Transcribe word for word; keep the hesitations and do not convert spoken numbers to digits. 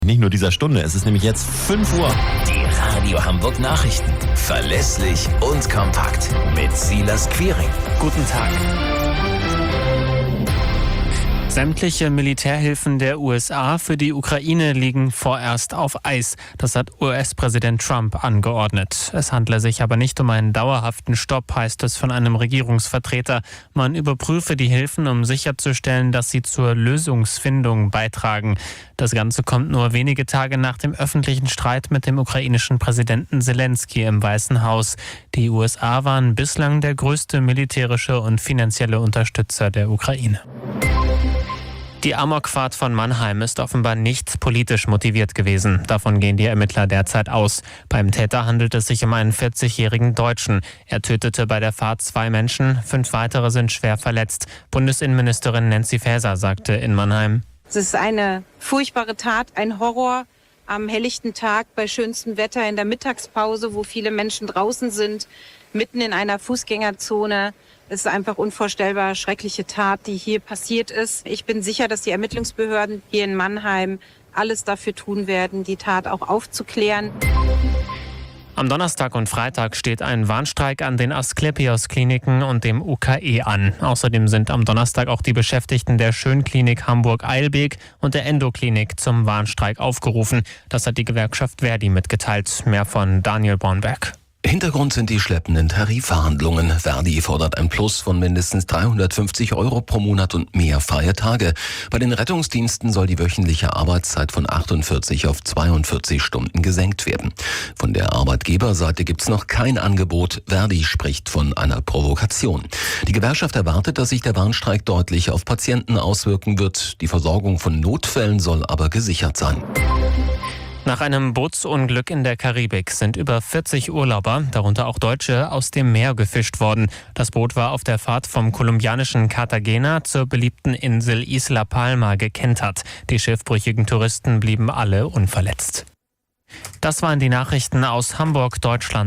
Nicht nur dieser Stunde, es ist nämlich jetzt fünf Uhr. Die Radio Hamburg Nachrichten. Verlässlich und kompakt. Mit Silas Quiring. Guten Tag. Sämtliche Militärhilfen der U S A für die Ukraine liegen vorerst auf Eis. Das hat U S-Präsident Trump angeordnet. Es handle sich aber nicht um einen dauerhaften Stopp, heißt es von einem Regierungsvertreter. Man überprüfe die Hilfen, um sicherzustellen, dass sie zur Lösungsfindung beitragen. Das Ganze kommt nur wenige Tage nach dem öffentlichen Streit mit dem ukrainischen Präsidenten Selenskyj im Weißen Haus. Die U S A waren bislang der größte militärische und finanzielle Unterstützer der Ukraine. Die Amokfahrt von Mannheim ist offenbar nicht politisch motiviert gewesen. Davon gehen die Ermittler derzeit aus. Beim Täter handelt es sich um einen vierzigjährigen Deutschen. Er tötete bei der Fahrt zwei Menschen, fünf weitere sind schwer verletzt. Bundesinnenministerin Nancy Faeser sagte in Mannheim: Es ist eine furchtbare Tat, ein Horror am helllichten Tag, bei schönstem Wetter in der Mittagspause, wo viele Menschen draußen sind, mitten in einer Fußgängerzone. Es ist einfach unvorstellbar schreckliche Tat, die hier passiert ist. Ich bin sicher, dass die Ermittlungsbehörden hier in Mannheim alles dafür tun werden, die Tat auch aufzuklären. Am Donnerstag und Freitag steht ein Warnstreik an den Asklepios-Kliniken und dem U K E an. Außerdem sind am Donnerstag auch die Beschäftigten der Schönklinik Hamburg-Eilbek und der Endoklinik zum Warnstreik aufgerufen. Das hat die Gewerkschaft Verdi mitgeteilt. Mehr von Daniel Bornberg. Hintergrund sind die schleppenden Tarifverhandlungen. Verdi fordert ein Plus von mindestens dreihundertfünfzig Euro pro Monat und mehr freie Tage. Bei den Rettungsdiensten soll die wöchentliche Arbeitszeit von achtundvierzig auf zweiundvierzig Stunden gesenkt werden. Von der Arbeitgeberseite gibt's noch kein Angebot. Verdi spricht von einer Provokation. Die Gewerkschaft erwartet, dass sich der Warnstreik deutlich auf Patienten auswirken wird. Die Versorgung von Notfällen soll aber gesichert sein. Nach einem Bootsunglück in der Karibik sind über vierzig Urlauber, darunter auch Deutsche, aus dem Meer gefischt worden. Das Boot war auf der Fahrt vom kolumbianischen Cartagena zur beliebten Insel Isla Palma gekentert. Die schiffbrüchigen Touristen blieben alle unverletzt. Das waren die Nachrichten aus Hamburg, Deutschland.